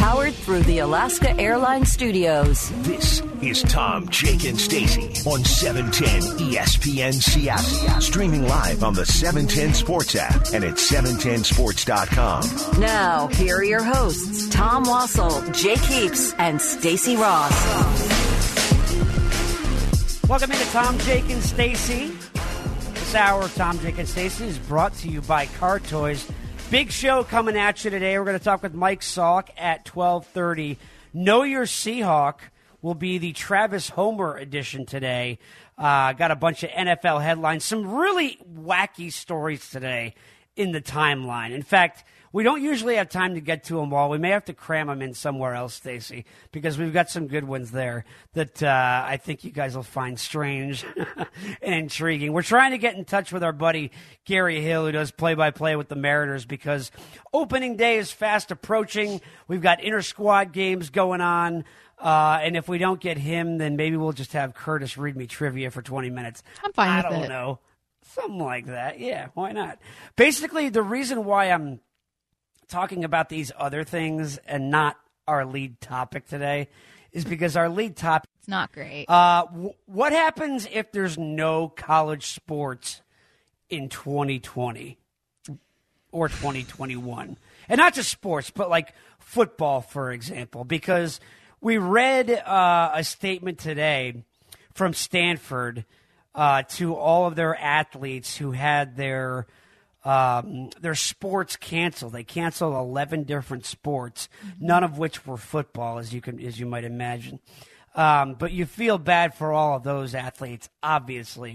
Powered through the Alaska Airlines Studios. This is Tom, Jake, and Stacy on 710 ESPN Seattle. Streaming live on the 710 Sports app and at 710sports.com. Now, here are your hosts, Tom Wassel, Jake Heaps, and Stacy Ross. Welcome into Tom, Jake, and Stacy. This hour of Tom, Jake, and Stacy is brought to you by Car Toys. Big show coming at you today. We're going to talk with Mike Salk at 12:30. Know Your Seahawk will be the Travis Homer edition today. Got a bunch of NFL headlines. Some really wacky stories today in the timeline. In fact, we don't usually have time to get to them all. We may have to cram them in somewhere else, Stacy, because we've got some good ones there that I think you guys will find strange and intriguing. We're trying to get in touch with our buddy Gary Hill, who does play-by-play with the Mariners, because opening day is fast approaching. We've got inter-squad games going on. And if we don't get him, then maybe we'll just have Curtis read me trivia for 20 minutes. I'm fine with it. I don't know. Something like that. Yeah, why not? Basically, the reason why I'm talking about these other things and not our lead topic today is because our lead topic... It's not great. What happens if there's no college sports in 2020 or 2021? And not just sports, but like football, for example, because we read a statement today from Stanford to all of their athletes who had their sports canceled. They canceled 11 different sports, none of which were football, as you might imagine. But you feel bad for all of those athletes, obviously.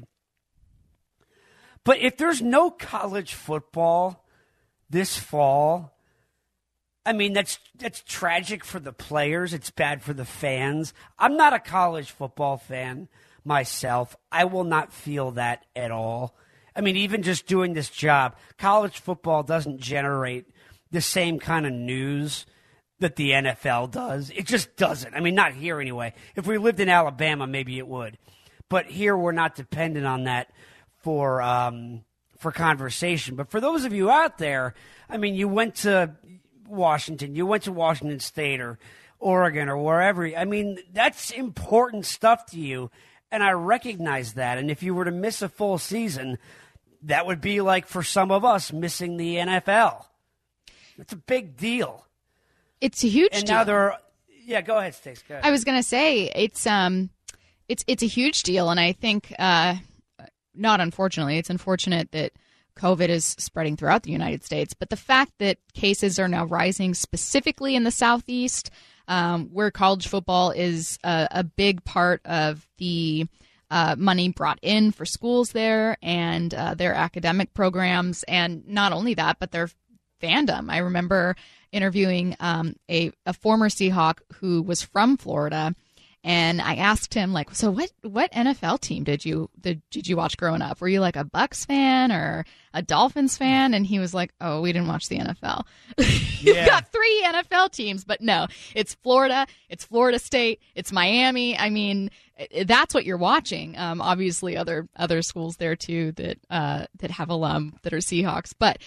But if there's no college football this fall, I mean, that's tragic for the players. It's bad for the fans. I'm not a college football fan myself. I will not feel that at all. I mean, even just doing this job, college football doesn't generate the same kind of news that the NFL does. It just doesn't. I mean, not here anyway. If we lived in Alabama, maybe it would. But here we're not dependent on that for conversation. But for those of you out there, I mean, you went to Washington, you went to Washington State or Oregon or wherever. I mean, that's important stuff to you, and I recognize that. And if you were to miss a full season, that would be like for some of us missing the NFL. It's a big deal. It's a huge deal. And now yeah, go ahead, Stace. Go ahead. I was going to say it's a huge deal, and I think not unfortunately, it's unfortunate that COVID is spreading throughout the United States, but the fact that cases are now rising specifically in the Southeast, where college football is a big part of the money brought in for schools there and their academic programs, and not only that, but their fandom. I remember interviewing a former Seahawk who was from Florida, and I asked him, like, so what NFL team did you watch growing up? Were you like a Bucs fan or a Dolphins fan? And he was like, oh, we didn't watch the NFL. You've got 3 NFL teams, but no, it's Florida, it's Florida State, it's Miami. I mean, that's what you're watching. Obviously, other schools there too that have alum that are Seahawks, but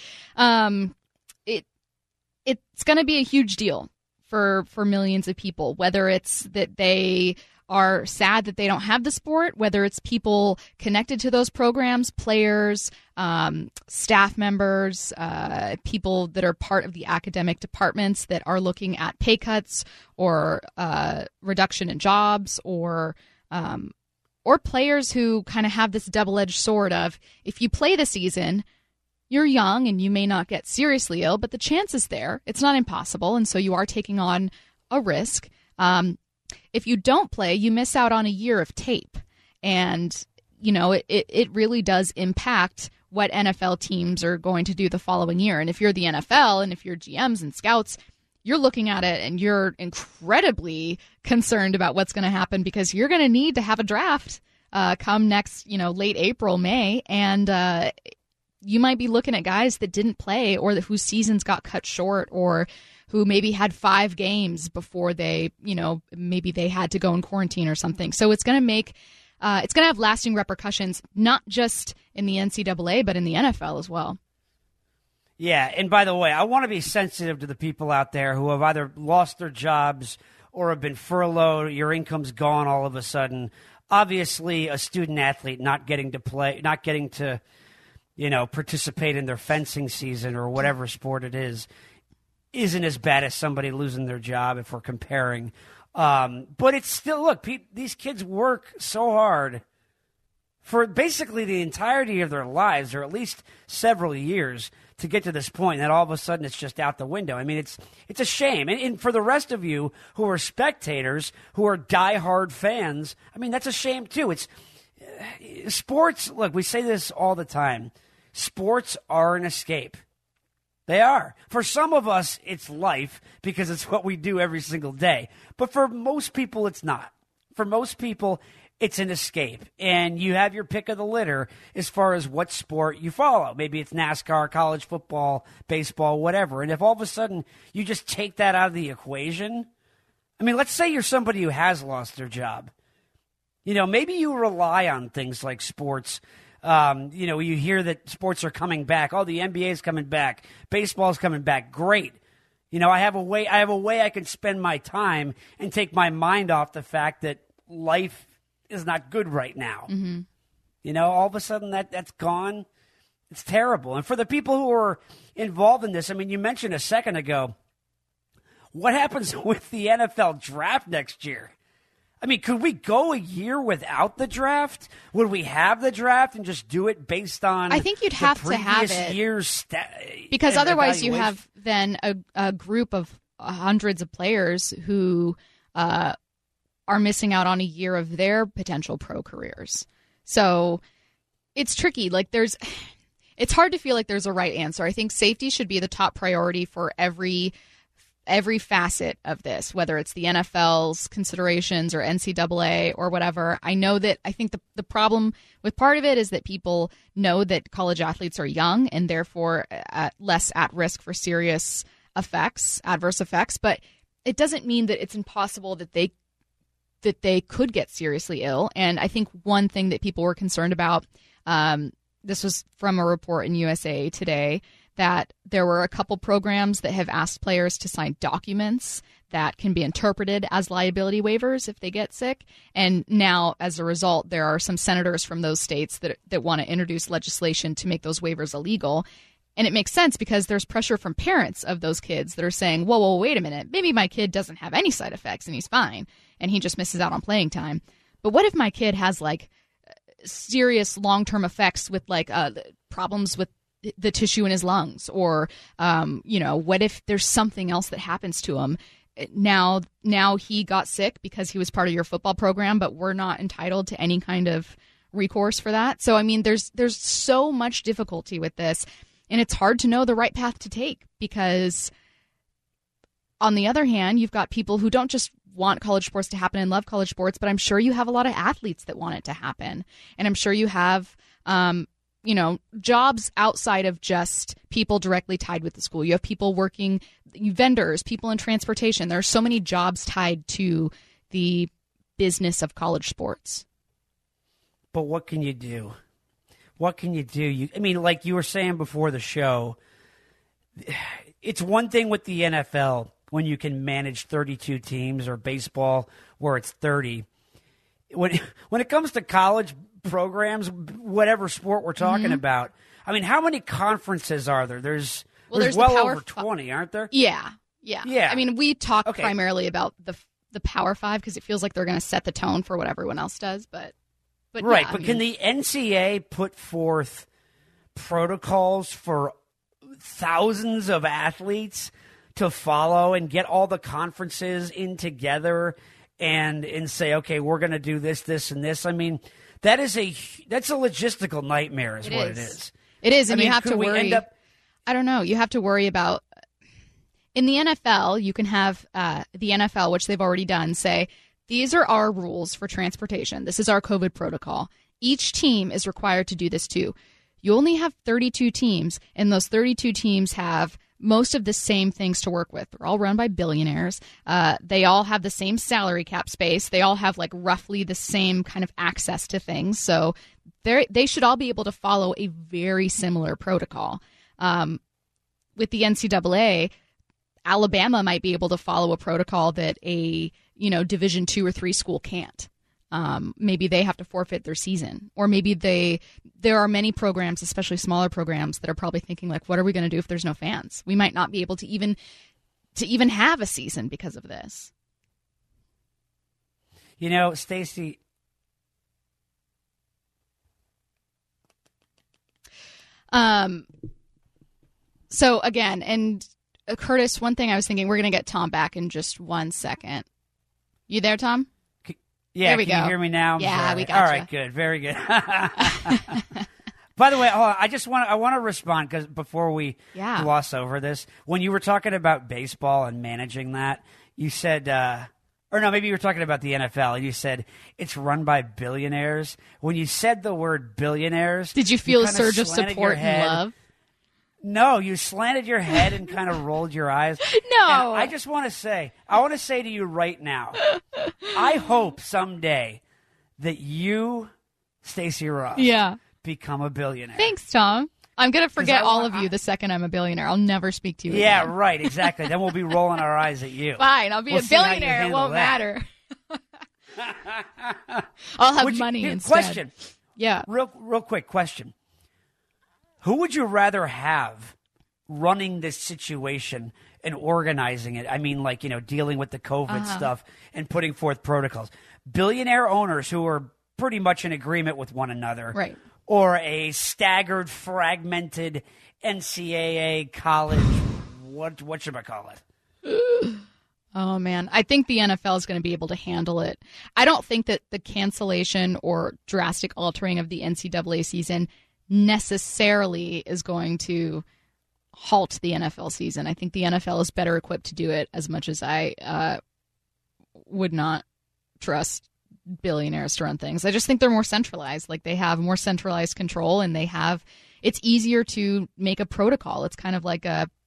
it's going to be a huge deal for millions of people, whether it's that they are sad that they don't have the sport, whether it's people connected to those programs, players, staff members, people that are part of the academic departments that are looking at pay cuts or reduction in jobs, or players who kind of have this double-edged sword of, if you play the season, you're young and you may not get seriously ill, but the chance is there. It's not impossible, and so you are taking on a risk. If you don't play, you miss out on a year of tape. And, you know, it really does impact what NFL teams are going to do the following year. And if you're the NFL and if you're GMs and scouts, you're looking at it and you're incredibly concerned about what's going to happen, because you're going to need to have a draft come next, late April, May. And you might be looking at guys that didn't play, or whose seasons got cut short, or who maybe had 5 games before they, maybe they had to go in quarantine or something. So it's going to make, it's going to have lasting repercussions, not just in the NCAA, but in the NFL as well. Yeah, and by the way, I want to be sensitive to the people out there who have either lost their jobs or have been furloughed. Your income's gone all of a sudden. Obviously, a student athlete not getting to play, not getting to, participate in their fencing season or whatever sport it is, isn't as bad as somebody losing their job if we're comparing. But it's still, look, these kids work so hard for basically the entirety of their lives, or at least several years, to get to this point, and then all of a sudden it's just out the window. I mean, it's a shame. And for the rest of you who are spectators, who are diehard fans, I mean, that's a shame too. It's sports. Look, we say this all the time. Sports are an escape. They are. For some of us, it's life because it's what we do every single day. But for most people, it's not. For most people, it's an escape, and you have your pick of the litter as far as what sport you follow. Maybe it's NASCAR, college football, baseball, whatever. And if all of a sudden you just take that out of the equation, I mean, let's say you're somebody who has lost their job. Maybe you rely on things like sports. You hear that sports are coming back. Oh, the NBA is coming back. Baseball is coming back. Great. I have a way I can spend my time and take my mind off the fact that life is not good right now. Mm-hmm. All of a sudden that's gone. It's terrible. And for the people who are involved in this, I mean, you mentioned a second ago, what happens with the NFL draft next year? I mean, could we go a year without the draft? Would we have the draft and just do it based on I think you'd have to have it year's because otherwise you have then a group of hundreds of players who are missing out on a year of their potential pro careers. So it's tricky. It's hard to feel like there's a right answer. I think safety should be the top priority for every facet of this, whether it's the NFL's considerations or NCAA or whatever. I think the problem with part of it is that people know that college athletes are young and therefore less at risk for serious adverse effects. But it doesn't mean that it's impossible that they could get seriously ill. And I think one thing that people were concerned about, this was from a report in USA Today, that there were a couple programs that have asked players to sign documents that can be interpreted as liability waivers if they get sick. And now, as a result, there are some senators from those states that want to introduce legislation to make those waivers illegal. And it makes sense because there's pressure from parents of those kids that are saying, whoa, wait a minute, maybe my kid doesn't have any side effects and he's fine and he just misses out on playing time. But what if my kid has serious long-term effects with problems with the tissue in his lungs, or what if there's something else that happens to him? Now he got sick because he was part of your football program, but we're not entitled to any kind of recourse for that. So I mean, there's so much difficulty with this. And it's hard to know the right path to take because, on the other hand, you've got people who don't just want college sports to happen and love college sports, but I'm sure you have a lot of athletes that want it to happen. And I'm sure you have, jobs outside of just people directly tied with the school. You have people working, vendors, people in transportation. There are so many jobs tied to the business of college sports. But what can you do? What can you do? Like you were saying before the show, it's one thing with the NFL when you can manage 32 teams, or baseball where it's 30. When it comes to college programs, whatever sport we're talking about, I mean, how many conferences are there? There's well over 20, aren't there? Yeah. I mean, we talk primarily about the Power Five because it feels like they're going to set the tone for what everyone else does, but right. Yeah, but can the NCAA put forth protocols for thousands of athletes to follow and get all the conferences in together and say, okay, we're going to do this, this, and this? I mean, that's a logistical nightmare is what it is. It is, and you have to worry. I don't know. You have to worry about in the NFL, you can have the NFL, which they've already done, say, these are our rules for transportation. This is our COVID protocol. Each team is required to do this too. You only have 32 teams, and those 32 teams have most of the same things to work with. They're all run by billionaires. They all have the same salary cap space. They all have roughly the same kind of access to things. So they should all be able to follow a very similar protocol. with the NCAA, Alabama might be able to follow a protocol that a Division II or III school can't. Maybe they have to forfeit their season, or maybe there are many programs, especially smaller programs, that are probably thinking like, what are we going to do if there's no fans? We might not be able to even have a season because of this. Stacey. So again, and Curtis, one thing I was thinking, we're going to get Tom back in just 1 second. You there, Tom? Yeah, there we can go. You hear me now? Yeah, we got All you. right, good. Very good. By the way, hold on, I want to respond because before we gloss over this, when you were talking about baseball and managing that, you said, or no, maybe you were talking about the NFL, and you said it's run by billionaires. When you said the word billionaires, did you feel a surge of support and love? No, you slanted your head and kind of rolled your eyes. No. And I just want to say, to you right now, I hope someday that you, Stacey Ross, become a billionaire. Thanks, Tom. I'm going to forget all of you the second I'm a billionaire. I'll never speak to you again. Yeah, right, exactly. Then we'll be rolling our eyes at you. Fine, I'll be a billionaire. It won't matter. I'll have money instead. Question. Yeah. Real quick question. Who would you rather have running this situation and organizing it? I mean, like, dealing with the COVID stuff and putting forth protocols. Billionaire owners who are pretty much in agreement with one another. Right. Or a staggered, fragmented NCAA college, whatchamacallit? Oh, man. I think the NFL is going to be able to handle it. I don't think that the cancellation or drastic altering of the NCAA season necessarily is going to halt the NFL season. I think the NFL is better equipped to do it, as much as I would not trust billionaires to run things. I just think they're more centralized. Like, they have more centralized control, and it's easier to make a protocol. It's kind of like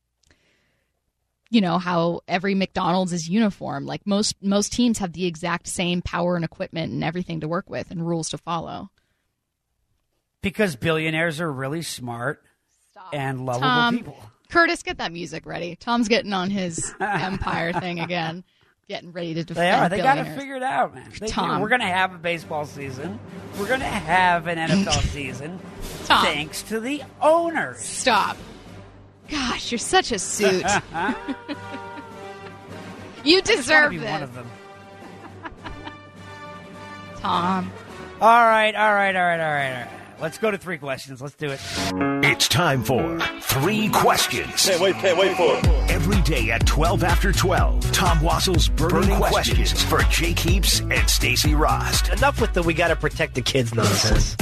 how every McDonald's is uniform. Like most teams have the exact same power and equipment and everything to work with and rules to follow. Because billionaires are really smart and lovable people. Curtis, get that music ready. Tom's getting on his empire thing again, getting ready to defend They got to figure it out, man. We're going to have a baseball season. We're going to have an NFL season. Tom, thanks to the owners. Stop. Gosh, you're such a suit. You deserve this. One of them. Tom. All right. Let's go to 3 questions. Let's do it. It's time for 3 questions. Can't wait for it. Every day at 12 after 12, Tom Wassel's burning questions for Jake Heaps and Stacey Ross. Enough with the we got to protect the kids nonsense.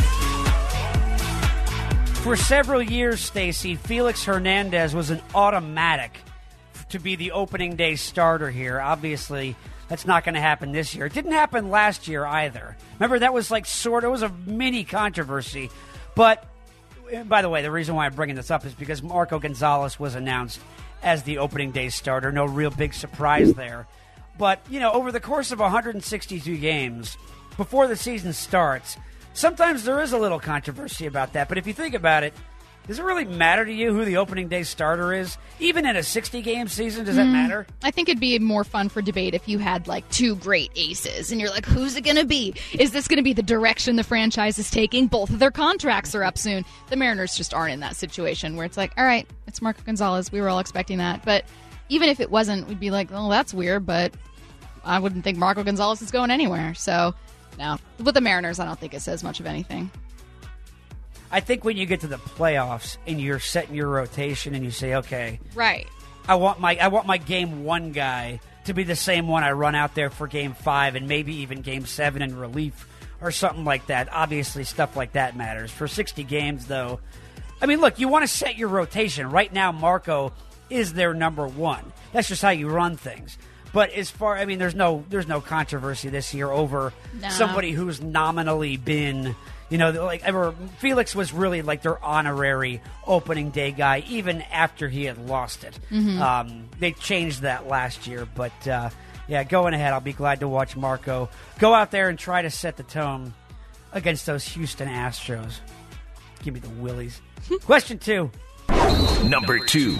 For several years, Stacey, Felix Hernandez was an automatic to be the opening day starter here. Obviously, that's not going to happen this year. It didn't happen last year either. Remember, that was it was a mini controversy. But, by the way, the reason why I'm bringing this up is because Marco Gonzalez was announced as the opening day starter. No real big surprise there. But, over the course of 162 games, before the season starts, sometimes there is a little controversy about that. But if you think about it, does it really matter to you who the opening day starter is? Even in a 60-game season, does that matter? I think it'd be more fun for debate if you had, 2 great aces, and you're like, who's it going to be? Is this going to be the direction the franchise is taking? Both of their contracts are up soon. The Mariners just aren't in that situation where it's like, all right, it's Marco Gonzalez. We were all expecting that. But even if it wasn't, we'd be like, oh, that's weird, but I wouldn't think Marco Gonzalez is going anywhere. So, no. With the Mariners, I don't think it says much of anything. I think when you get to the playoffs and you're setting your rotation and you say, okay, right, I want my game 1 guy to be the same one I run out there for game 5 and maybe even game 7 in relief or something like that. Obviously, stuff like that matters. For 60 games, though, I mean, look, you want to set your rotation. Right now, Marco is their number 1. That's just how you run things. But there's no controversy this year over somebody who's nominally been, Felix was really like their honorary opening day guy, even after he had lost it. Mm-hmm. They changed that last year, but going ahead, I'll be glad to watch Marco go out there and try to set the tone against those Houston Astros. Give me the willies. Question 2. Number 2.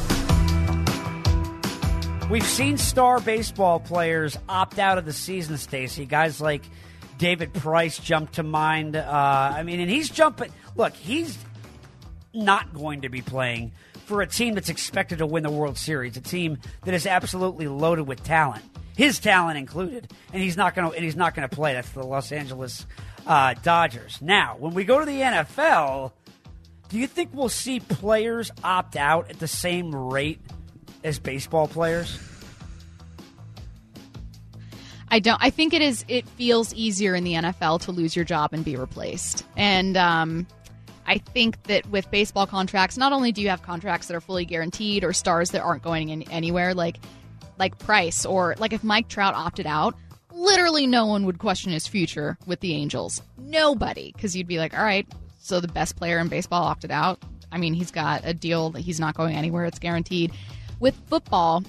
We've seen star baseball players opt out of the season, Stacey. Guys like David Price jump to mind. And he's jumping. Look, he's not going to be playing for a team that's expected to win the World Series, a team that is absolutely loaded with talent, his talent included, and he's not going to play. That's the Los Angeles Dodgers. Now, when we go to the NFL, do you think we'll see players opt out at the same rate as baseball players? I don't. I think it feels easier in the NFL to lose your job and be replaced. And I think that with baseball contracts, not only do you have contracts that are fully guaranteed or stars that aren't going anywhere, like Price, or like if Mike Trout opted out, literally no one would question his future with the Angels. Nobody, because you'd be like, all right, so the best player in baseball opted out. I mean, he's got a deal that he's not going anywhere. It's guaranteed. With football,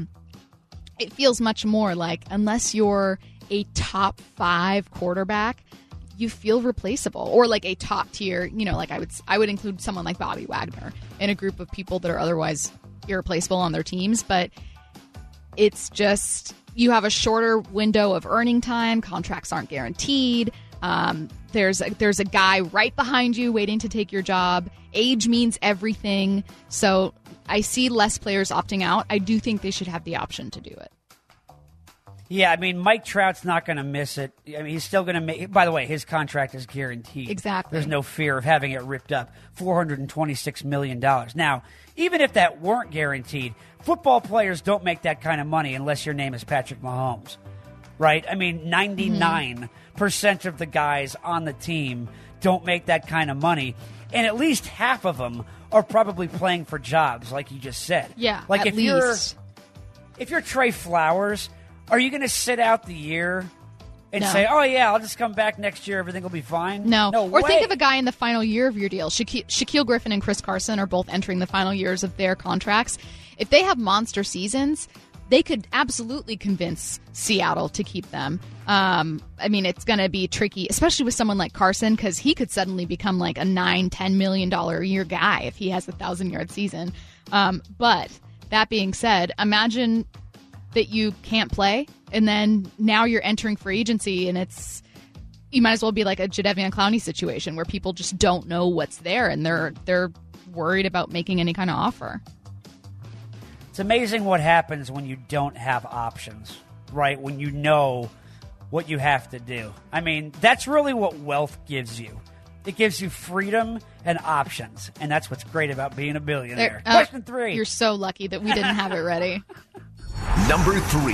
it feels much more like unless you're a top 5 quarterback, you feel replaceable, or like a top tier. Like I would include someone like Bobby Wagner in a group of people that are otherwise irreplaceable on their teams. But it's just you have a shorter window of earning time. Contracts aren't guaranteed. There's a guy right behind you waiting to take your job. Age means everything. So I see less players opting out. I do think they should have the option to do it. Yeah, Mike Trout's not going to miss it. He's still going to make. By the way, his contract is guaranteed. Exactly. There's no fear of having it ripped up. $426 million. Now, even if that weren't guaranteed, football players don't make that kind of money unless your name is Patrick Mahomes, right? 99% of the guys on the team don't make that kind of money, and at least half of them are probably playing for jobs, like you just said. Yeah, like if you're Trey Flowers, are you going to sit out the year and say, "Oh yeah, I'll just come back next year. Everything will be fine"? No way. Think of a guy in the final year of your deal. Shaquille Griffin and Chris Carson are both entering the final years of their contracts. If they have monster seasons, they could absolutely convince Seattle to keep them. It's going to be tricky, especially with someone like Carson, because he could suddenly become like a $9-10 million a year guy if he has a 1,000-yard season. But that being said, imagine that you can't play, and then now you're entering free agency, and you might as well be like a Jadeveon Clowney situation where people just don't know what's there, and they're worried about making any kind of offer. It's amazing what happens when you don't have options, right? When you know what you have to do. That's really what wealth gives you. It gives you freedom and options, and that's what's great about being a billionaire. Question 3. You're so lucky that we didn't have it ready. Number 3.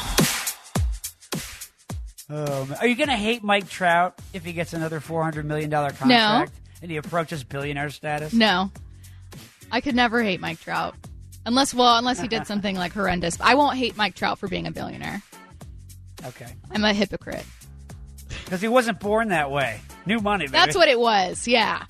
Are you going to hate Mike Trout if he gets another $400 million contract and he approaches billionaire status? No. I could never hate Mike Trout. Unless he did something like horrendous. I won't hate Mike Trout for being a billionaire. Okay. I'm a hypocrite. Because he wasn't born that way. New money, baby. That's what it was, yeah.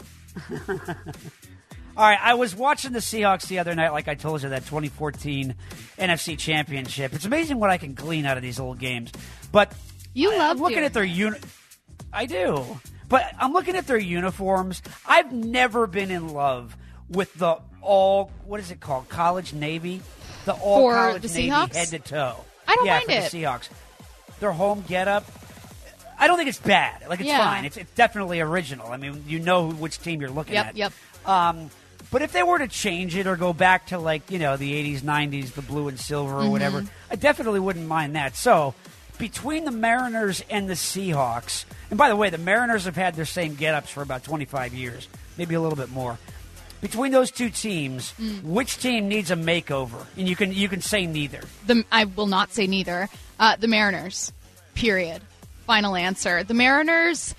All right, I was watching the Seahawks the other night, like I told you, that 2014 NFC Championship. It's amazing what I can glean out of these old games. But I'm looking at their I do. But I'm looking at their uniforms. I've never been in love with the what is it called? College Navy? The all-college Navy Seahawks? head to toe. I don't mind for it. The Seahawks. Their home getup. I don't think it's bad. Like, it's fine. It's definitely original. You know which team you're looking at. Yep. But if they were to change it or go back to, the 80s, 90s, the blue and silver or whatever, I definitely wouldn't mind that. So, between the Mariners and the Seahawks, and by the way, the Mariners have had their same get-ups for about 25 years, maybe a little bit more. Between those two teams, which team needs a makeover? And you can say neither. I will not say neither. The Mariners, period. Final answer. The Mariners,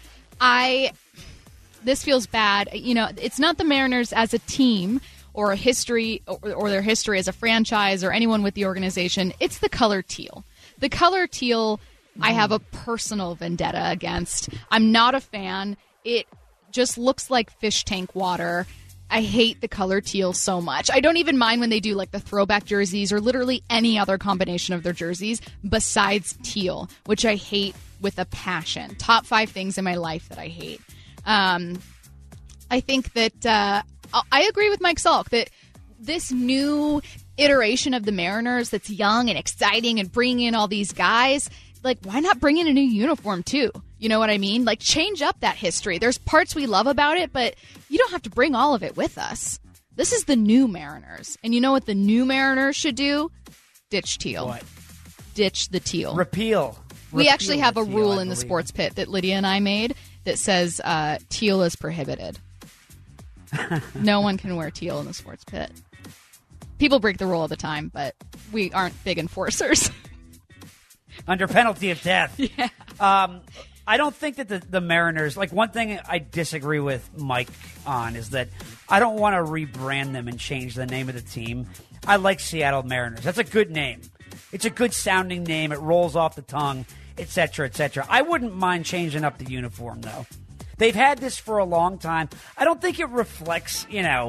this feels bad. It's not the Mariners as a team or a history or their history as a franchise or anyone with the organization. It's the color teal. The color teal, I have a personal vendetta against. I'm not a fan. It just looks like fish tank water. I hate the color teal so much. I don't even mind when they do the throwback jerseys or literally any other combination of their jerseys besides teal, which I hate with a passion. Top 5 things in my life that I hate. I think that I agree with Mike Salk that this new iteration of the Mariners that's young and exciting and bringing in all these guys, like, why not bring in a new uniform too? You know what I mean? Like, change up that history. There's parts we love about it, but you don't have to bring all of it with us. This is the new Mariners. And you know what the new Mariners should do? Ditch teal. What? Ditch the teal. Repeal. We actually have a teal, rule I in the believe. sports pit that Lydia and I made that says teal is prohibited. No one can wear teal in the sports pit. People break the rule all the time, but we aren't big enforcers. Under penalty of death. Yeah. I don't think that the Mariners, like, one thing I disagree with Mike on is that I don't want to rebrand them and change the name of the team. I like Seattle Mariners. That's a good name. It's a good sounding name. It rolls off the tongue, et cetera, et cetera. I wouldn't mind changing up the uniform, though. They've had this for a long time. I don't think it reflects,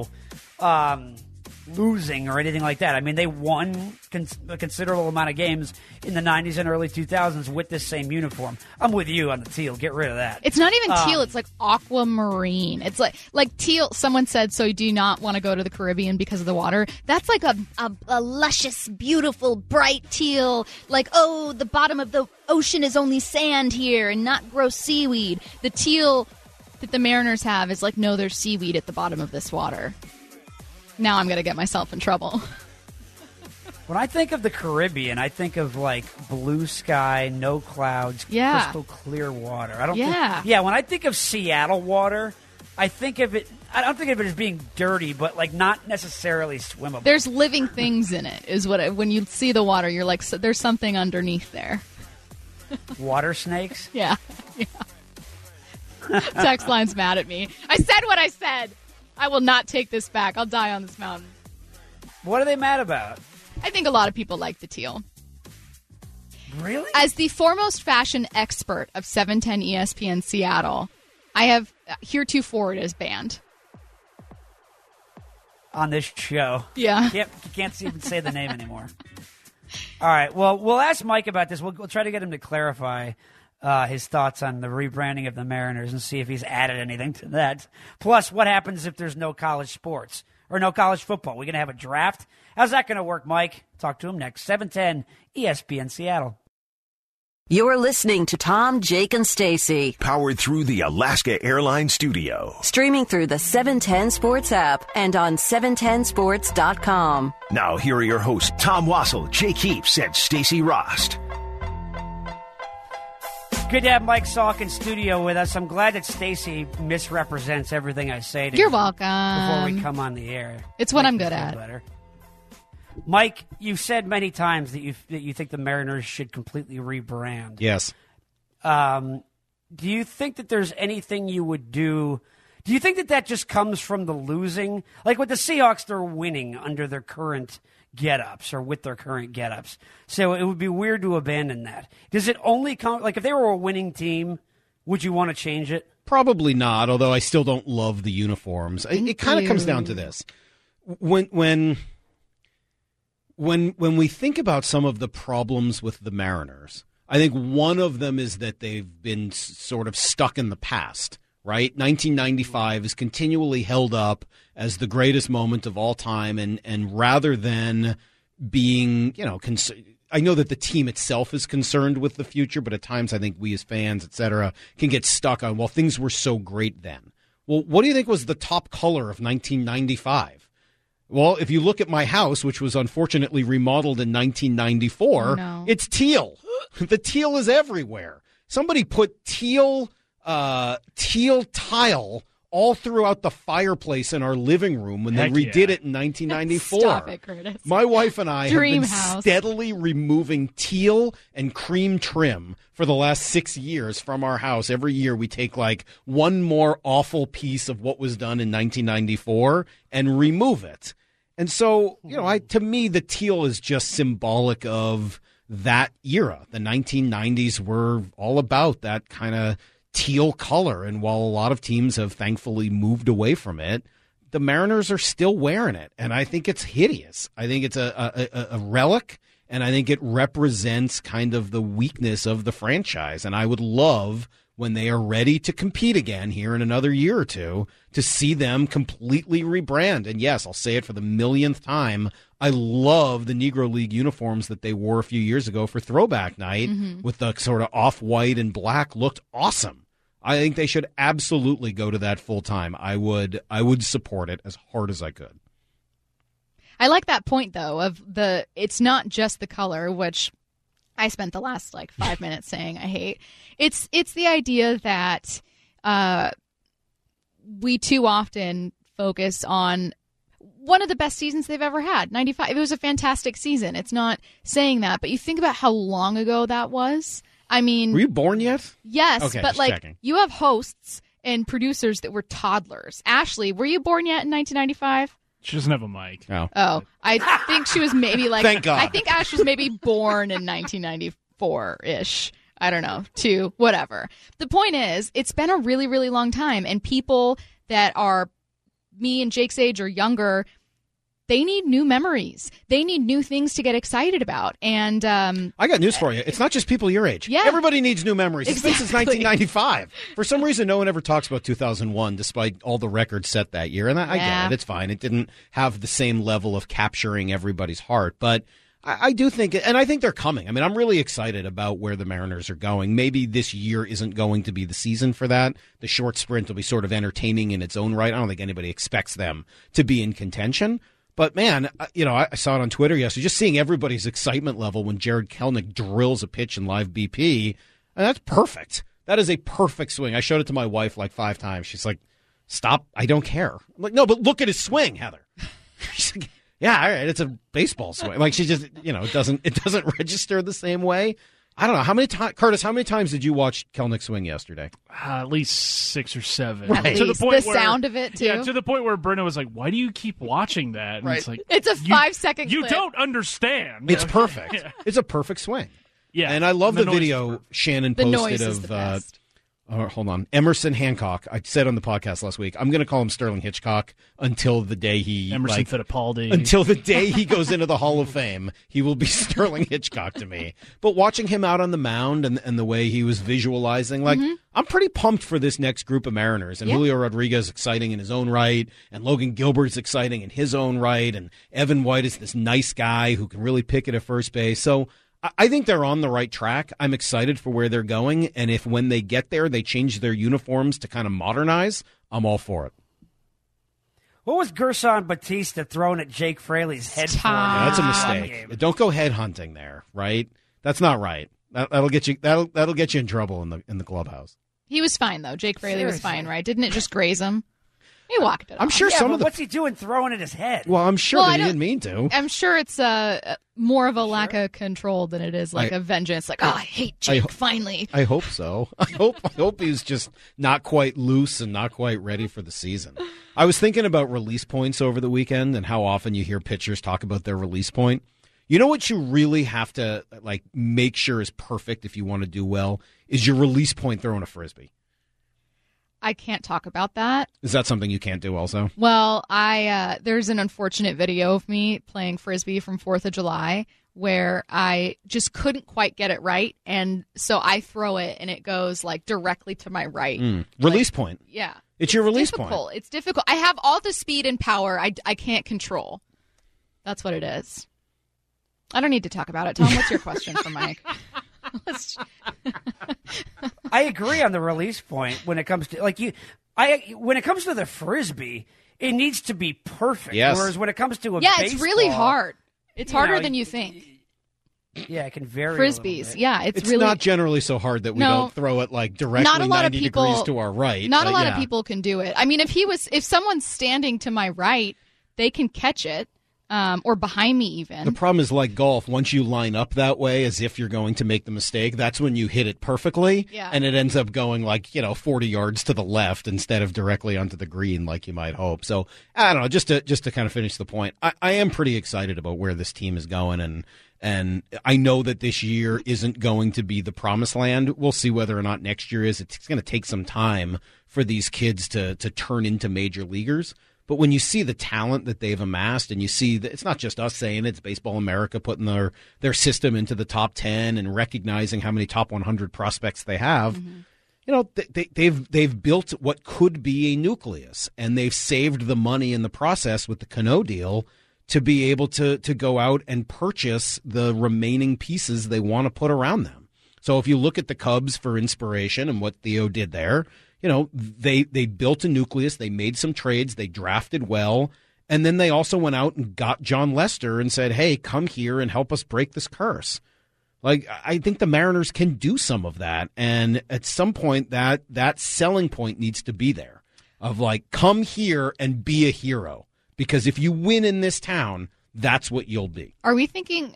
losing or anything like that. I mean, they won a considerable amount of games in the 90s and early 2000s with this same uniform. I'm with you on the teal. Get rid of that. It's not even teal. It's like aquamarine. It's like teal. Someone said, so do you not want to go to the Caribbean because of the water? That's like a luscious, beautiful, bright teal. Like, oh, the bottom of the ocean is only sand here and not gross seaweed. The teal that the Mariners have is like, no, there's seaweed at the bottom of this water. Now I'm going to get myself in trouble. When I think of the Caribbean, I think of, like, blue sky, no clouds, crystal clear water. I don't think, when I think of Seattle water, I don't think of it as being dirty, but, like, not necessarily swimmable. There's living things in it, is what when you see the water, you're like, so there's something underneath there. Water snakes? Yeah. Text line's mad at me. I said what I said. I will not take this back. I'll die on this mountain. What are they mad about? I think a lot of people like the teal. Really? As the foremost fashion expert of 710 ESPN Seattle, I have heretofore it as banned. On this show. Yeah. You can't even say the name anymore. All right. Well, we'll ask Mike about this. We'll try to get him to clarify his thoughts on the rebranding of the Mariners and see if he's added anything to that. Plus, what happens if there's no college sports or no college football? We're going to have a draft? How's that going to work, Mike? Talk to him next. 710 ESPN Seattle. You're listening to Tom, Jake, and Stacy. Powered through the Alaska Airlines Studio. Streaming through the 710 Sports app and on 710sports.com. Now, here are your hosts, Tom Wassel, Jake Heaps, and Stacy Rost. Good to have Mike Salk in studio with us. I'm glad that Stacy misrepresents everything I say to You're him welcome. before we come on the air. It's what Makes I'm me good feel at. better. Mike, you've said many times that you think the Mariners should completely rebrand. Yes. Do you think that there's anything you would do? Do you think that just comes from the losing? Like with the Seahawks, they're winning under their current get-ups or with their current get-ups. So it would be weird to abandon that. Does it only come, like if they were a winning team, would you want to change it? Probably not, although I still don't love the uniforms. It kind of comes down to this. When we think about some of the problems with the Mariners, I think one of them is that they've been sort of stuck in the past, right? 1995 is continually held up as the greatest moment of all time, and rather than being, I know that the team itself is concerned with the future, but at times I think we as fans, et cetera, can get stuck on, well, things were so great then. Well, what do you think was the top color of 1995? Well, if you look at my house, which was unfortunately remodeled in 1994, It's teal. The teal is everywhere. Somebody put teal tile all throughout the fireplace in our living room when they redid it in 1994. Stop it, Curtis. My wife and I have been house. steadily removing teal and cream trim for the last 6 years from our house. Every year we take like one more awful piece of what was done in 1994 and remove it. And so, to me, the teal is just symbolic of that era. The 1990s were all about that kind of teal color. And while a lot of teams have thankfully moved away from it, the Mariners are still wearing it. And I think it's hideous. I think it's a relic. And I think it represents kind of the weakness of the franchise. And I would love, when they are ready to compete again here in another year or two, to see them completely rebrand. And yes, I'll say it for the millionth time, I love the Negro League uniforms that they wore a few years ago for Throwback Night with the sort of off-white and black. Looked awesome. I think they should absolutely go to that full time. I would support it as hard as I could. I like that point, though, of it's not just the color, which I spent the last 5 minutes saying I hate. It's the idea that we too often focus on one of the best seasons they've ever had, 95. It was a fantastic season. It's not saying that, but you think about how long ago that was. I mean, were you born yet? Yes, okay, but checking. You have hosts and producers that were toddlers. Ashley, were you born yet in 1995? She doesn't have a mic. Oh, I think she was maybe Thank God. I think Ash was maybe born in 1994-ish. I don't know, whatever. The point is, it's been a really, really long time, and people that are me and Jake's age or younger, they need new memories. They need new things to get excited about. And I got news for you. It's not just people your age. Yeah. Everybody needs new memories. Exactly. It's been since 1995. For some reason, no one ever talks about 2001, despite all the records set that year. And I get it. It's fine. It didn't have the same level of capturing everybody's heart. But I do think, and I think they're coming. I mean, I'm really excited about where the Mariners are going. Maybe this year isn't going to be the season for that. The short sprint will be sort of entertaining in its own right. I don't think anybody expects them to be in contention. But, man, I saw it on Twitter yesterday, just seeing everybody's excitement level when Jared Kelenic drills a pitch in live BP. And that's perfect. That is a perfect swing. I showed it to my wife 5 times. She's like, stop. I don't care. I'm like, no, but look at his swing, Heather. She's like, yeah, all right, it's a baseball swing. She just, it doesn't register the same way. I don't know. How many times, Curtis, how many times did you watch Kelenic swing yesterday? At least 6 or 7. Right. To the point the sound of it, too. Yeah, to the point where Brenda was like, why do you keep watching that? And right. It's like, it's a 5-second clip. You don't understand. It's perfect. Yeah. It's a perfect swing. Yeah. And I love the video Shannon the posted noise is of the best. Hold on. Emerson Hancock. I said on the podcast last week, I'm going to call him Sterling Hitchcock until the day he Emerson Fittipaldi. Until the day he goes into the Hall of Fame, he will be Sterling Hitchcock to me. But watching him out on the mound and the way he was visualizing, I'm pretty pumped for this next group of Mariners. And Julio Rodriguez exciting in his own right, and Logan Gilbert's exciting in his own right, and Evan White is this nice guy who can really pick it at first base. So I think they're on the right track. I'm excited for where they're going, and if when they get there they change their uniforms to kind of modernize, I'm all for it. What was Gerson Batista throwing at Jake Fraley's head for? Yeah, that's a mistake. Don't go head hunting there, right? That's not right. That'll get you. That'll get you in trouble in the clubhouse. He was fine though. Jake Fraley was fine, right? Didn't it just graze him? He walked it off. I'm sure some of the. What's he doing throwing at his head? Well, I'm sure that he didn't mean to. I'm sure it's more of a lack of control than it is a vengeance. I hate Jake. Finally, I hope so. I hope he's just not quite loose and not quite ready for the season. I was thinking about release points over the weekend and how often you hear pitchers talk about their release point. You know what you really have to make sure is perfect if you want to do well is your release point throwing a Frisbee. I can't talk about that. Is that something you can't do also? Well, there's an unfortunate video of me playing Frisbee from 4th of July where I just couldn't quite get it right. And so I throw it and it goes directly to my right. Release point. Yeah. It's your release point. It's difficult. I have all the speed and power I can't control. That's what it is. I don't need to talk about it. Tom, what's your question for Mike? I agree on the release point when it comes to when it comes to the Frisbee, it needs to be perfect. Yes. Whereas when it comes to baseball, it's really hard. It's harder than you think. Yeah, it can vary. Frisbees, yeah, it's really not generally so hard that we don't throw it directly not a lot 90 of people, degrees to our right. Not a lot of people can do it. I mean, if someone's standing to my right, they can catch it. Or behind me even. The problem is like golf. Once you line up that way as if you're going to make the mistake, that's when you hit it perfectly. Yeah. And it ends up going 40 yards to the left instead of directly onto the green like you might hope. So, I don't know, just to kind of finish the point, I am pretty excited about where this team is going. And I know that this year isn't going to be the promised land. We'll see whether or not next year is. It's going to take some time for these kids to turn into major leaguers. But when you see the talent that they've amassed, and you see that it's not just us saying it, it's Baseball America putting their system into the top 10 and recognizing how many top 100 prospects they have, you know, they've built what could be a nucleus, and they've saved the money in the process with the Cano deal to be able to go out and purchase the remaining pieces they want to put around them. So if you look at the Cubs for inspiration and what Theo did there, you know, they built a nucleus, they made some trades, they drafted well, and then they also went out and got John Lester and said, hey, come here and help us break this curse. Like, I think the Mariners can do some of that, and at some point that selling point needs to be there of like, come here and be a hero, because if you win in this town, that's what you'll be. Are we thinking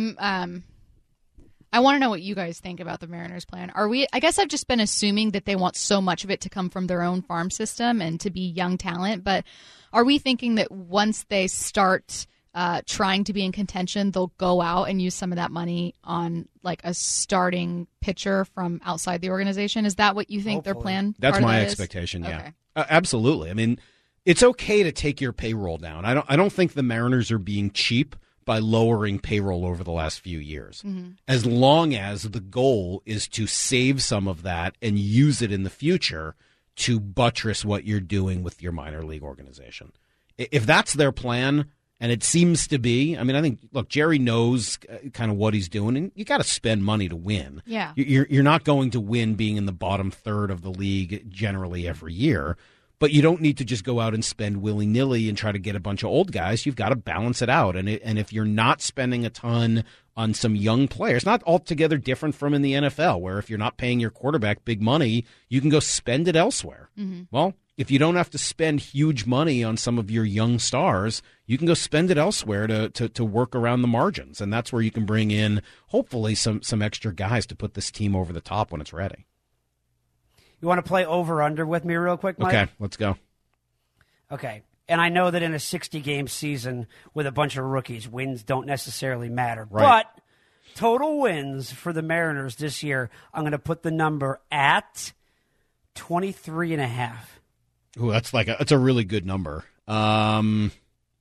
I want to know what you guys think about the Mariners plan. I guess I've just been assuming that they want so much of it to come from their own farm system and to be young talent, but are we thinking that once they start trying to be in contention, they'll go out and use some of that money on like a starting pitcher from outside the organization? Is that what you think their plan? That's my is? expectation. Yeah, okay. Absolutely. I mean, it's okay to take your payroll down. I don't think the Mariners are being cheap by lowering payroll over the last few years, as long as the goal is to save some of that and use it in the future to buttress what you're doing with your minor league organization. If that's their plan, and it seems to be, I mean, I think, look, Jerry knows kind of what he's doing, and you got to spend money to win. Yeah. You're not going to win being in the bottom third of the league generally every year. But you don't need to just go out and spend willy-nilly and try to get a bunch of old guys. You've got to balance it out. And if you're not spending a ton on some young players, not altogether different from in the NFL, where if you're not paying your quarterback big money, you can go spend it elsewhere. Well, if you don't have to spend huge money on some of your young stars, you can go spend it elsewhere to work around the margins. And that's where you can bring in, hopefully, some extra guys to put this team over the top when it's ready. You want to play over-under with me real quick, Mike? Okay, let's go. Okay. And I know that in a 60-game season with a bunch of rookies, wins don't necessarily matter. Right. But total wins for the Mariners this year, I'm going to put the number at 23.5. Ooh, that's a really good number. So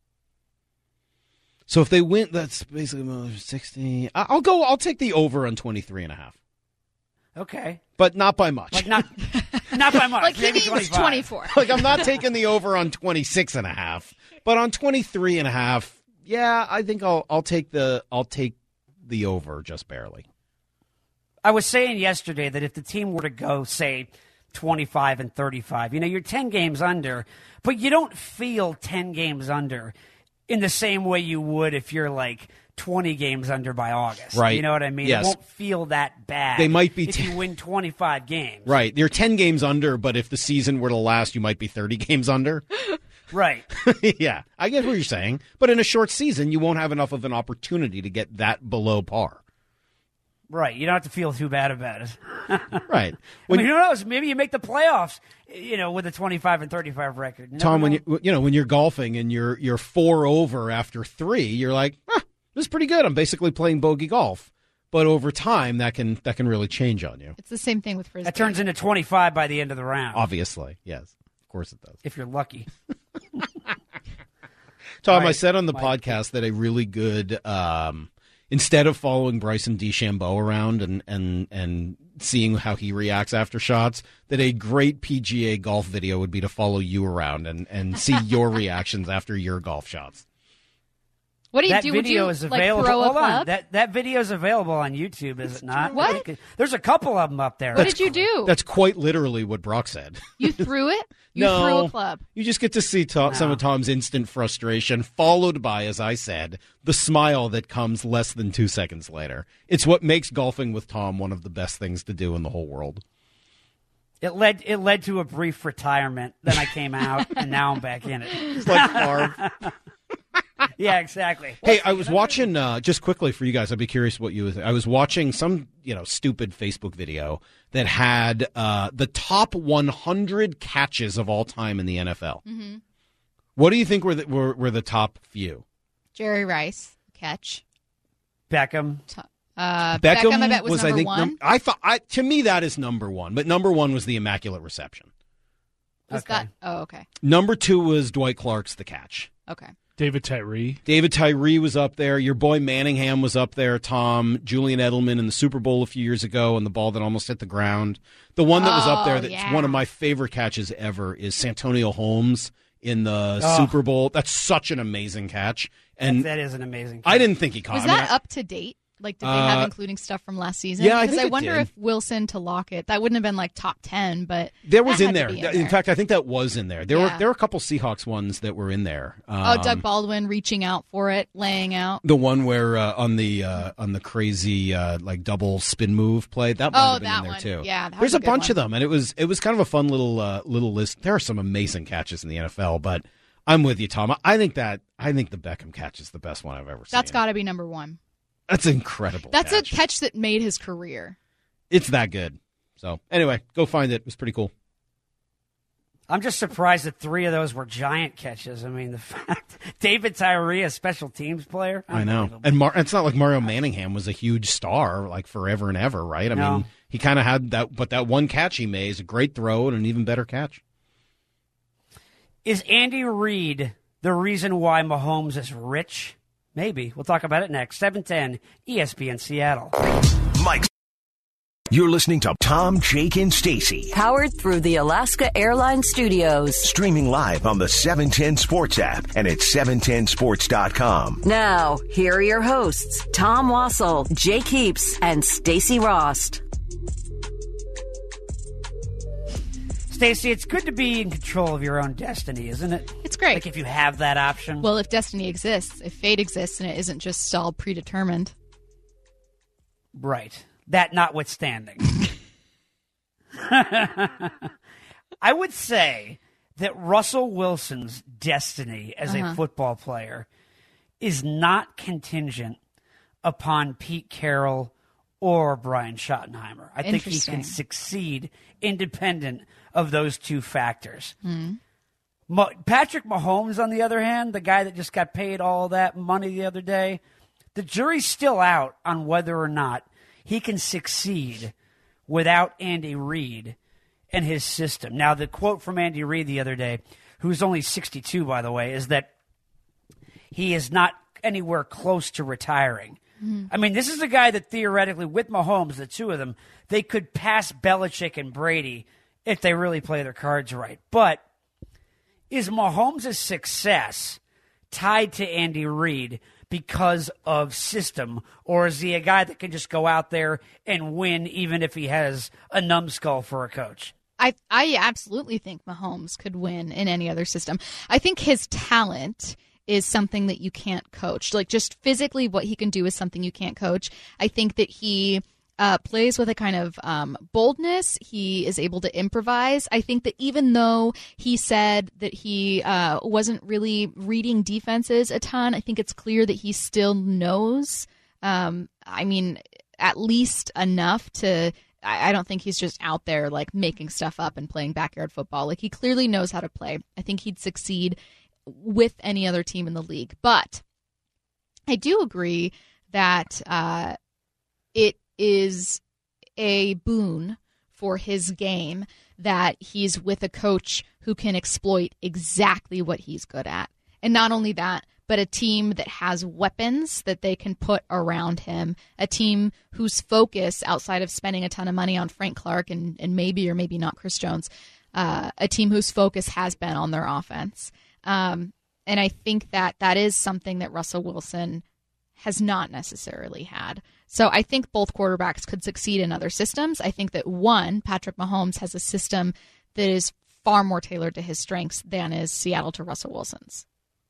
if they win, that's basically 60. I'll take the over on 23.5. Okay. But not by much. Like not by much. Like he maybe needs 25. 24. Like I'm not taking the over on 26.5, but on 23.5, yeah, I think I'll take the over just barely. I was saying yesterday that if the team were to go, say, 25 and 35, you're 10 games under, but you don't feel 10 games under in the same way you would if you're like 20 games under by August. Right. You know what I mean? Yes. It won't feel that bad. They might be if you win 25 games. Right. You're 10 games under, but if the season were to last, you might be 30 games under. Right. Yeah. I get what you're saying. But in a short season, you won't have enough of an opportunity to get that below par. Right. You don't have to feel too bad about it. Right. Who knows? Maybe you make the playoffs, with a 25 and 35 record. Tom, when you're golfing and you're 4 over after 3, you're like, this is pretty good. I'm basically playing bogey golf. But over time, that can really change on you. It's the same thing with Frisbee. That turns into 25 by the end of the round. Obviously, yes. Of course it does. If you're lucky. Tom, I said on the podcast that a really good, instead of following Bryson DeChambeau around and seeing how he reacts after shots, that a great PGA golf video would be to follow you around and see your reactions after your golf shots. What do you that do? video Would is you, available. throw a Hold on. club? That video is available on YouTube, is it not? What? There's a couple of them up there. What did you do? That's quite literally what Brock said. You threw it? You No. threw a club. You just get to see some of Tom's instant frustration, followed by, as I said, the smile that comes less than 2 seconds later. It's what makes golfing with Tom one of the best things to do in the whole world. It led to a brief retirement. Then I came out, and now I'm back in it. It's like Favre. Yeah, exactly. Hey, I was watching, just quickly for you guys, I'd be curious what you would think. I was watching some, stupid Facebook video that had the top 100 catches of all time in the NFL. Mm-hmm. What do you think were the top few? Jerry Rice, catch. Beckham. Beckham, I bet, was number one. To me, that is number one. But number one was the Immaculate Reception. Was Okay. that? Oh, okay. Number 2 was Dwight Clark's the catch. Okay. David Tyree. David Tyree was up there. Your boy Manningham was up there, Tom. Julian Edelman in the Super Bowl a few years ago on the ball that almost hit the ground. The one that was up there that's yeah. one of my favorite catches ever is Santonio Holmes in the Super Bowl. That's such an amazing catch. And That is an amazing. I didn't think he caught Was I mean, that up to date? Like, did they have including stuff from last season? yeah, I Because think I it wonder did. if Wilson to Lockett, that wouldn't have been like top 10, but There was that in had there. to be In there. fact, I think that was in there. There Yeah. were a couple Seahawks ones that were in there. Doug Baldwin reaching out for it, laying out. The one where on the crazy like double spin move play that might have been that in there one. too. Yeah, that there's was a a good bunch one. of them, and it was kind of a fun little list. There are some amazing catches in the NFL, but I'm with you, Tom. I think the Beckham catch is the best one I've ever seen. That's got to be number one. That's incredible. That's a catch that made his career. It's that good. So anyway, go find it. It was pretty cool. I'm just surprised that 3 of those were giant catches. I mean, the fact David Tyree, a special teams player. I know, Unbelievable. and it's not like Mario Manningham was a huge star like forever and ever, right? I No. mean, he kind of had that, but that one catch he made is a great throw and an even better catch. Is Andy Reid the reason why Mahomes is rich? Maybe. We'll talk about it next. 710 ESPN Seattle. Mike. You're listening to Tom, Jake, and Stacy. Powered through the Alaska Airlines Studios. Streaming live on the 710 Sports app and at 710sports.com. Now, here are your hosts, Tom Wassel, Jake Heaps, and Stacy Rost. Stacey, it's good to be in control of your own destiny, isn't it? It's great. Like if you have that option. Well, if destiny exists, if fate exists, and it isn't just all predetermined. Right. That notwithstanding. I would say that Russell Wilson's destiny as a football player is not contingent upon Pete Carroll or Brian Schottenheimer. I think he Interesting. can succeed independent of those two factors. Patrick Mahomes, on the other hand, the guy that just got paid all that money the other day, the jury's still out on whether or not he can succeed without Andy Reid and his system. Now, the quote from Andy Reid the other day, who's only 62, by the way, is that he is not anywhere close to retiring. I mean, this is a guy that theoretically, with Mahomes, the two of them, they could pass Belichick and Brady if they really play their cards right. But is Mahomes' success tied to Andy Reid because of system, or is he a guy that can just go out there and win even if he has a numbskull for a coach? I absolutely think Mahomes could win in any other system. I think his talent is something that you can't coach. Like, just physically what he can do is something you can't coach. I think that he plays with a kind of boldness. He is able to improvise. I think that even though he said that he wasn't really reading defenses a ton, I think it's clear that he still knows, I mean, at least enough to... I don't think he's just out there like making stuff up and playing backyard football. Like, he clearly knows how to play. I think he'd succeed with any other team in the league. But I do agree that it is a boon for his game that he's with a coach who can exploit exactly what he's good at. And not only that, but a team that has weapons that they can put around him, a team whose focus, outside of spending a ton of money on Frank Clark and maybe or maybe not Chris Jones, a team whose focus has been on their offense. And I think that that is something that Russell Wilson has not necessarily had. So I think both quarterbacks could succeed in other systems. I think that Patrick Mahomes has a system that is far more tailored to his strengths than is Seattle to Russell Wilson's.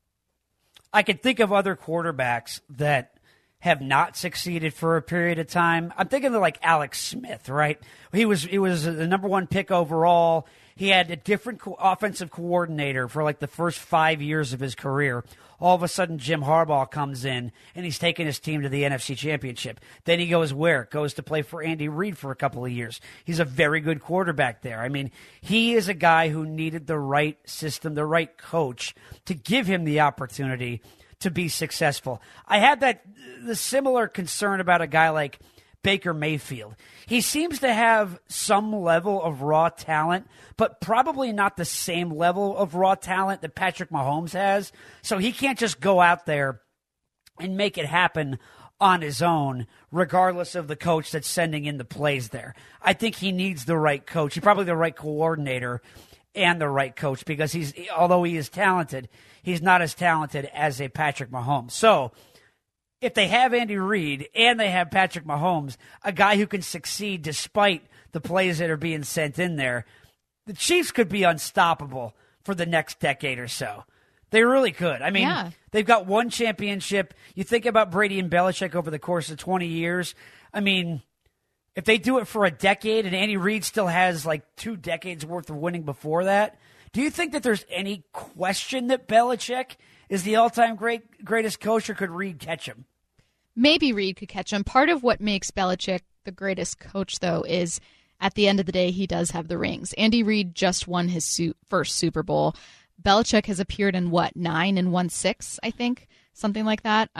I could think of other quarterbacks that have not succeeded for a period of time. I'm thinking of like Alex Smith, right? He was the number one pick overall. He had a different offensive coordinator for like the first 5 years of his career. All of a sudden, Jim Harbaugh comes in, and he's taking his team to the NFC Championship. Then he goes where? Goes to play for Andy Reid for a couple of years. He's a very good quarterback there. I mean, he is a guy who needed the right system, the right coach to give him the opportunity to be successful. I had the similar concern about a guy like Baker Mayfield. He seems to have some level of raw talent, but probably not the same level of raw talent that Patrick Mahomes has. So he can't just go out there and make it happen on his own, regardless of the coach that's sending in the plays there. I think he needs the right coach. He's probably the right coordinator and the right coach, because although he is talented, he's not as talented as a Patrick Mahomes. So if they have Andy Reid and they have Patrick Mahomes, a guy who can succeed despite the plays that are being sent in there, the Chiefs could be unstoppable for the next decade or so. They really could. I mean, They've got one championship. You think about Brady and Belichick over the course of 20 years. I mean, if they do it for a decade and Andy Reid still has like 2 decades worth of winning before that, do you think that there's any question that Belichick is the all-time greatest coach, or could Reid catch him? Maybe Reid could catch him. Part of what makes Belichick the greatest coach, though, is at the end of the day, he does have the rings. Andy Reid just won his first Super Bowl. Belichick has appeared in, 9 and won 6, I think, something like that.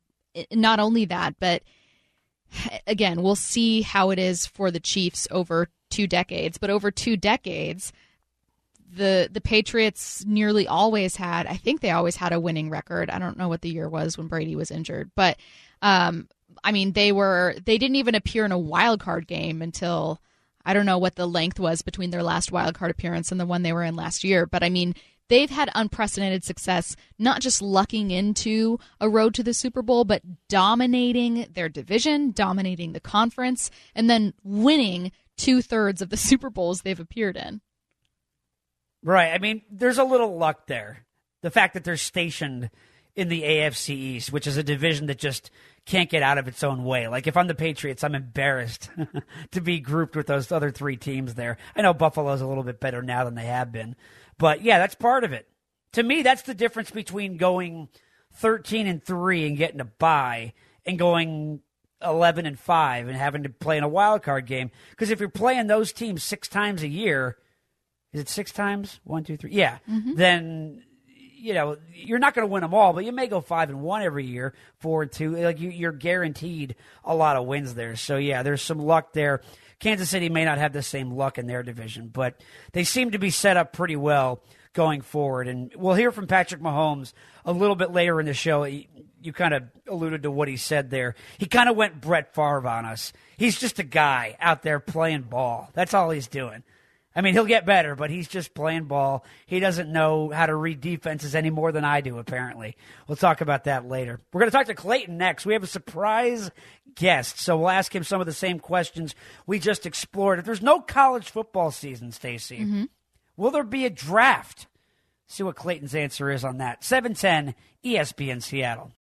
Not only that, but again, we'll see how it is for the Chiefs over 2 decades. But over 2 decades, the Patriots nearly always had, I think they always had a winning record. I don't know what the year was when Brady was injured, but I mean, they didn't even appear in a wild card game until, I don't know what the length was between their last wild card appearance and the one they were in last year. But I mean, they've had unprecedented success, not just lucking into a road to the Super Bowl, but dominating their division, dominating the conference, and then winning 2/3 of the Super Bowls they've appeared in. Right. I mean, there's a little luck there. The fact that they're stationed in the AFC East, which is a division that just can't get out of its own way. Like, if I'm the Patriots, I'm embarrassed to be grouped with those other 3 teams there. I know Buffalo's a little bit better now than they have been. But, yeah, that's part of it. To me, that's the difference between going 13-3 and getting a bye and going 11-5 and having to play in a wild card game. Because if you're playing those teams 6 times a year, is it 6 times? 1, 2, 3. Yeah. Mm-hmm. Then, you know, you're not going to win them all, but you may go 5-1 every year, 4-2. Like, you're guaranteed a lot of wins there. So, yeah, there's some luck there. Kansas City may not have the same luck in their division, but they seem to be set up pretty well going forward. And we'll hear from Patrick Mahomes a little bit later in the show. You kind of alluded to what he said there. He kind of went Brett Favre on us. He's just a guy out there playing ball. That's all he's doing. I mean, he'll get better, but he's just playing ball. He doesn't know how to read defenses any more than I do, apparently. We'll talk about that later. We're going to talk to Clayton next. We have a surprise guest, so we'll ask him some of the same questions we just explored. If there's no college football season, Stacey, will there be a draft? See what Clayton's answer is on that. 710 ESPN Seattle.